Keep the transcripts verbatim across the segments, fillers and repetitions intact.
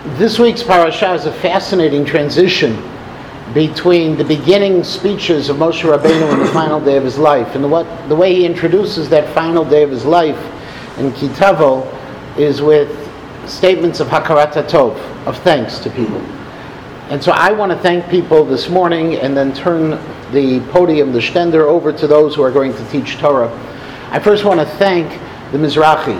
This week's parasha is a fascinating transition between the beginning speeches of Moshe Rabbeinu on the final day of his life. And the, what, the way he introduces that final day of his life in Kitavo is with statements of Hakarat HaTov, of thanks to people. And so I want to thank people this morning and then turn the podium, the shtender, over to those who are going to teach Torah. I first want to thank the Mizrahi.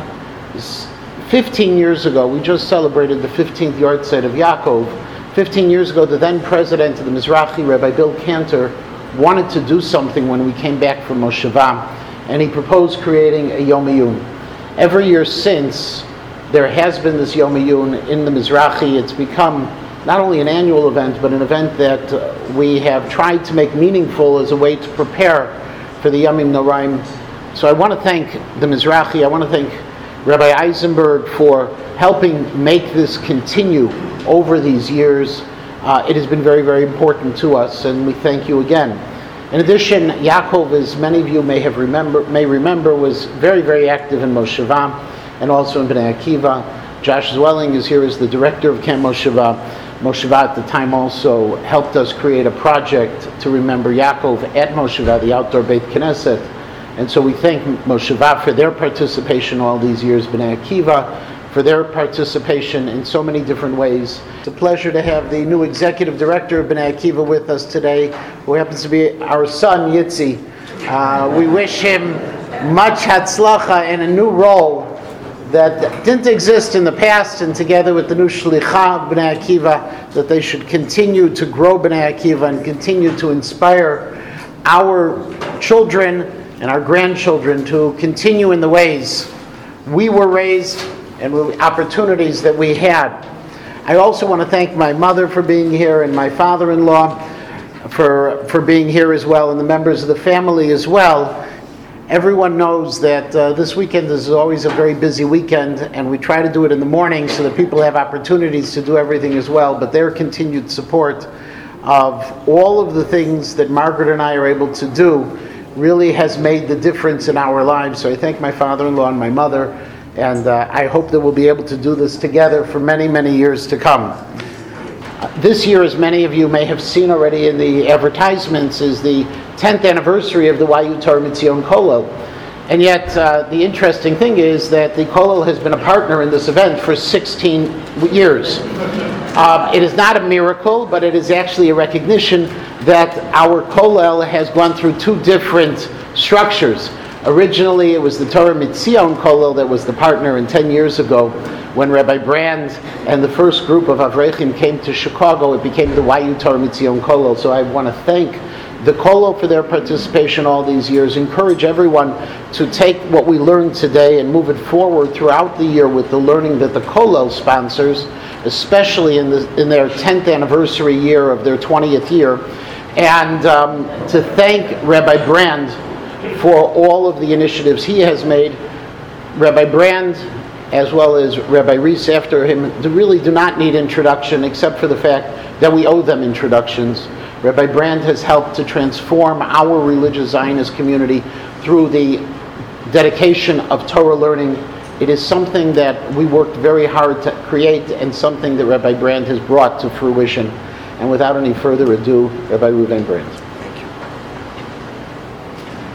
fifteen years ago, we just celebrated the fifteenth yahrzeit of Yaakov. fifteen years ago, the then president of the Mizrahi, Rabbi Bill Cantor, wanted to do something when we came back from Mosheva, and he proposed creating a Yom Iyun. Every year since, there has been this Yom Iyun in the Mizrahi. It's become not only an annual event, but an event that uh, we have tried to make meaningful as a way to prepare for the Yamim Noraim. So I want to thank the Mizrahi. I want to thank Rabbi Eisenberg for helping make this continue over these years. Uh, it has been very, very important to us, and we thank you again. In addition, Yaakov, as many of you may have remember, may remember, was very, very active in Mosheva and also in Bnei Akiva. Josh Zwelling is here as the director of Camp Mosheva. Mosheva at the time also helped us create a project to remember Yaakov at Mosheva, the outdoor Beit Knesset. And so we thank Mosheva for their participation all these years, Bnei Akiva for their participation in so many different ways. It's a pleasure to have the new executive director of Bnei Akiva with us today, who happens to be our son, Yitzi. Uh, we wish him much hatzlacha in a new role that didn't exist in the past, and together with the new shlicha of Bnei Akiva, that they should continue to grow Bnei Akiva and continue to inspire our children and our grandchildren to continue in the ways we were raised and the opportunities that we had. I also want to thank my mother for being here and my father-in-law for for being here as well, and the members of the family as well. Everyone knows that uh, this weekend is always a very busy weekend, and we try to do it in the morning so that people have opportunities to do everything as well, but their continued support of all of the things that Margaret and I are able to do really has made the difference in our lives. So I thank my father-in-law and my mother, and uh, I hope that we'll be able to do this together for many, many years to come. Uh, this year, as many of you may have seen already in the advertisements, is the tenth anniversary of the Y U Torah Mitzion Kollel. And yet, uh, the interesting thing is that the Kollel has been a partner in this event for sixteen years. Um, it is not a miracle, but it is actually a recognition that our Kollel has gone through two different structures. Originally, it was the Torah Mitzion Kollel that was the partner, and ten years ago, when Rabbi Brand and the first group of Avrechim came to Chicago, it became the Y U Torah Mitzion Kollel. So I want to thank the Kollel for their participation all these years. Encourage everyone to take what we learned today and move it forward throughout the year with the learning that the Kollel sponsors, especially in, the, in their tenth anniversary year of their twentieth year. And um, to thank Rabbi Brand for all of the initiatives he has made. Rabbi Brand, as well as Rabbi Reese after him, really do not need introduction, except for the fact that we owe them introductions. Rabbi Brand has helped to transform our religious Zionist community through the dedication of Torah learning. It is something that we worked very hard to create, and something that Rabbi Brand has brought to fruition. And without any further ado, Rabbi Reuven Brand.